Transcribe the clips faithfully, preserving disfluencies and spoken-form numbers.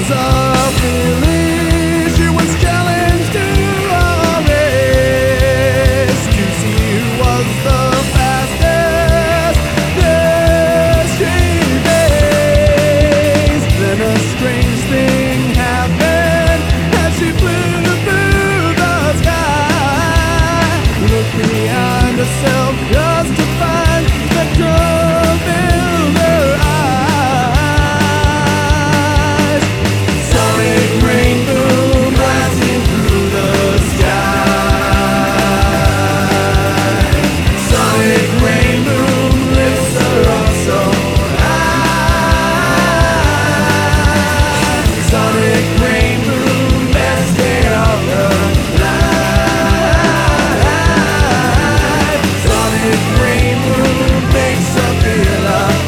was a feeling. She was challenged to a race to see who was the fastest. There she faced. Then a strange thing happened as she flew through the sky. Looked behind herself just to find the trouble filled her eyes. Sonic rainbow blasting through the sky. Sonic rainbow lifts her up so high. Sonic rainbow, best day of her life. Sonic rainbow makes her feel alive.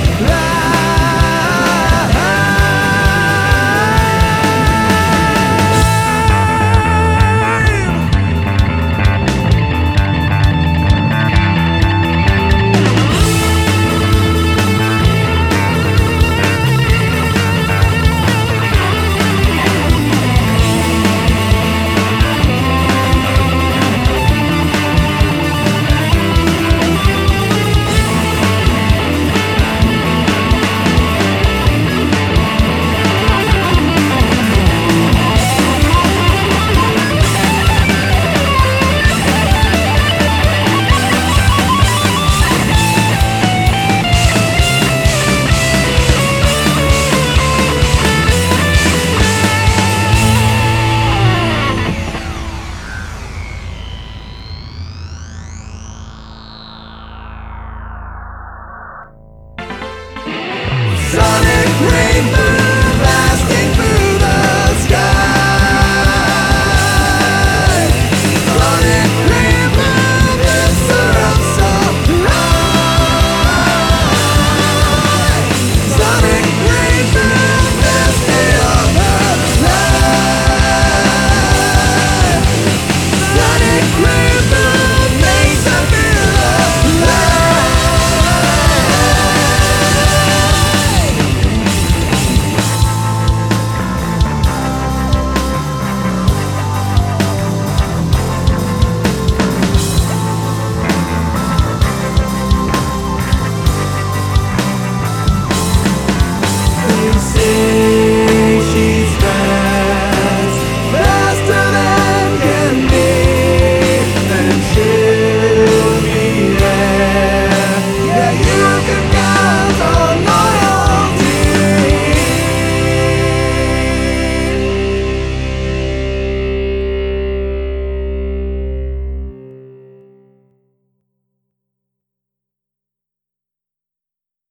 Sonic rainbow.